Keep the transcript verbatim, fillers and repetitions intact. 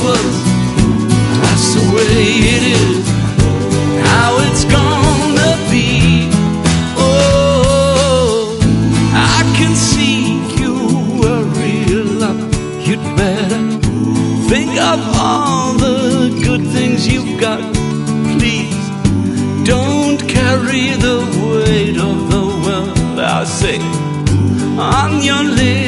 was. That's the way it is, how it's gonna be. Oh, I can see you worry a lot. You'd better think of all the good things you've got. Please don't carry the weight of the world, I say, on your lips.